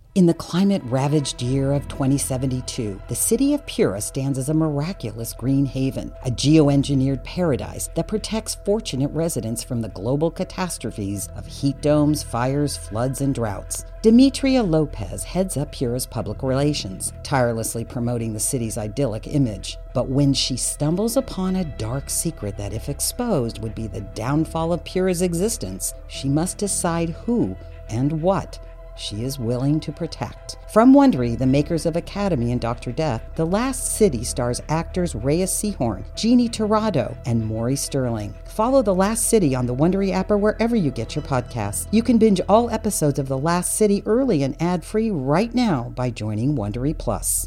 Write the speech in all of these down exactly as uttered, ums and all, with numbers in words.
In the climate-ravaged year of twenty seventy-two, the city of Pura stands as a miraculous green haven, a geoengineered paradise that protects fortunate residents from the global catastrophes of heat domes, fires, floods, and droughts. Demetria Lopez heads up Pura's public relations, tirelessly promoting the city's idyllic image. But when she stumbles upon a dark secret that, if exposed, would be the downfall of Pura's existence, she must decide who and what she is willing to protect. From Wondery, the makers of Academy and Doctor Death, The Last City stars actors Reyes Sehorn, Jeannie Torrado, and Maury Sterling. Follow The Last City on the Wondery app or wherever you get your podcasts. You can binge all episodes of The Last City early and ad-free right now by joining Wondery Plus.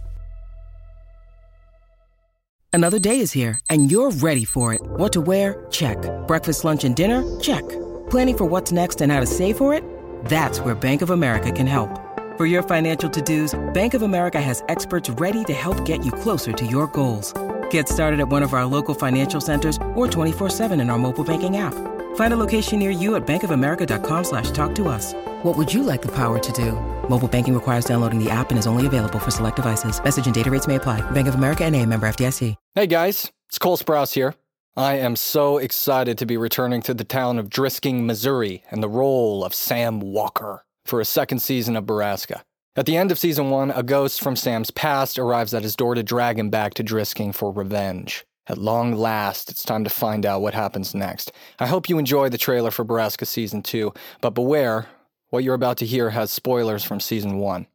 Another day is here, and you're ready for it. What to wear? Check. Breakfast, lunch, and dinner? Check. Planning for what's next and how to save for it? That's where Bank of America can help. For your financial to-dos, Bank of America has experts ready to help get you closer to your goals. Get started at one of our local financial centers or twenty-four seven in our mobile banking app. Find a location near you at bankofamerica.com slash talk to us. What would you like the power to do? Mobile banking requires downloading the app and is only available for select devices. Message and data rates may apply. Bank of America N A, member F D I C. Hey guys, it's Cole Sprouse here. I am so excited to be returning to the town of Drisking, Missouri, and the role of Sam Walker for a second season of Borrasca. At the end of season one, a ghost from Sam's past arrives at his door to drag him back to Drisking for revenge. At long last, it's time to find out what happens next. I hope you enjoy the trailer for Borrasca season two, but beware, what you're about to hear has spoilers from season one.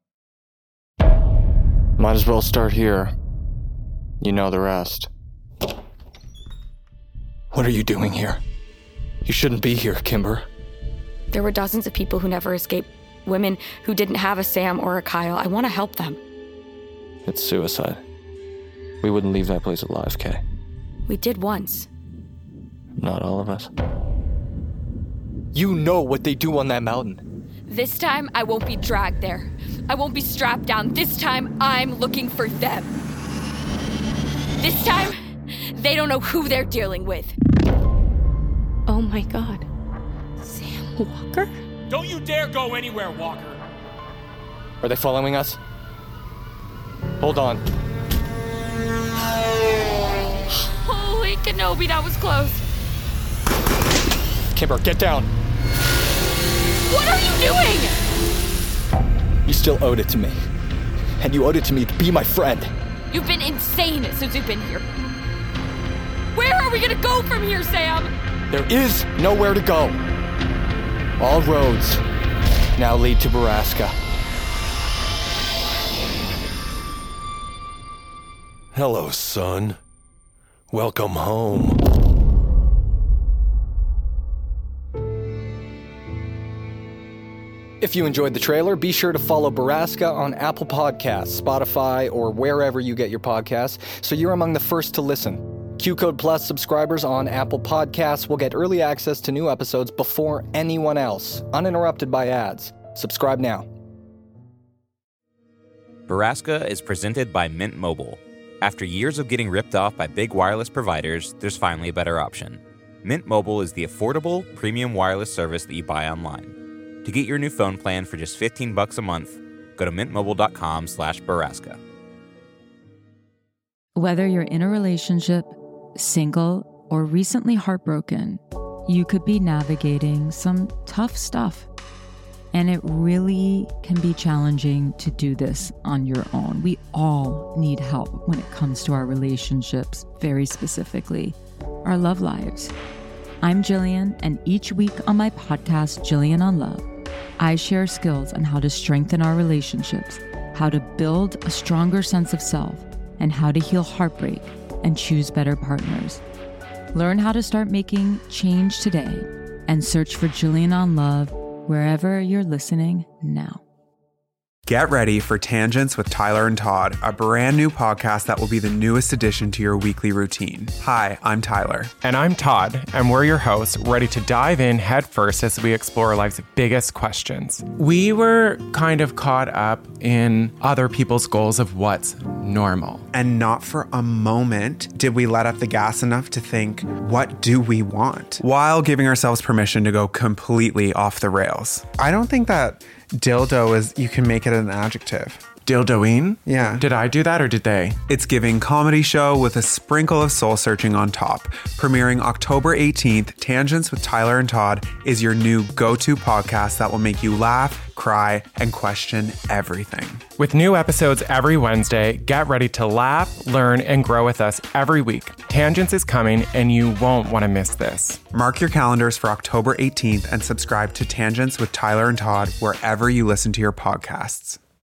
Might as well start here. You know the rest. What are you doing here? You shouldn't be here, Kimber. There were dozens of people who never escaped. Women who didn't have a Sam or a Kyle. I want to help them. It's suicide. We wouldn't leave that place alive, Kay. We did once. Not all of us. You know what they do on that mountain. This time, I won't be dragged there. I won't be strapped down. This time, I'm looking for them. This time, they don't know who they're dealing with. Oh my God. Sam Walker? Don't you dare go anywhere, Walker. Are they following us? Hold on. Holy Kenobi, that was close. Kimber, get down. What are you doing? You still owed it to me. And you owed it to me to be my friend. You've been insane since you've been here. Where are we gonna go from here, Sam? There is nowhere to go. All roads now lead to Borrasca. Hello, son. Welcome home. If you enjoyed the trailer, be sure to follow Borrasca on Apple Podcasts, Spotify, or wherever you get your podcasts, so you're among the first to listen. Q Code Plus subscribers on Apple Podcasts will get early access to new episodes before anyone else, uninterrupted by ads. Subscribe now. Borrasca is presented by Mint Mobile. After years of getting ripped off by big wireless providers, there's finally a better option. Mint Mobile is the affordable, premium wireless service that you buy online. To get your new phone plan for just fifteen bucks a month, go to mintmobile.com slash Borrasca. Whether you're in a relationship, single, or recently heartbroken, you could be navigating some tough stuff. And it really can be challenging to do this on your own. We all need help when it comes to our relationships, very specifically, our love lives. I'm Jillian, and each week on my podcast, Jillian on Love, I share skills on how to strengthen our relationships, how to build a stronger sense of self, and how to heal heartbreak and choose better partners. Learn how to start making change today and search for Jillian on Love wherever you're listening now. Get ready for Tangents with Tyler and Todd, a brand new podcast that will be the newest addition to your weekly routine. Hi, I'm Tyler. And I'm Todd, and we're your hosts, ready to dive in headfirst as we explore life's biggest questions. We were kind of caught up in other people's goals of what's normal. And not for a moment did we let up the gas enough to think, what do we want? While giving ourselves permission to go completely off the rails. I don't think that Dildo is, you can make it an adjective. Dildoing? Yeah. Did I do that or did they? It's giving comedy show with a sprinkle of soul searching on top. Premiering October eighteenth, Tangents with Tyler and Todd is your new go-to podcast that will make you laugh, cry, and question everything. With new episodes every Wednesday, get ready to laugh, learn, and grow with us every week. Tangents is coming, and you won't want to miss this. Mark your calendars for October eighteenth and subscribe to Tangents with Tyler and Todd wherever you listen to your podcasts.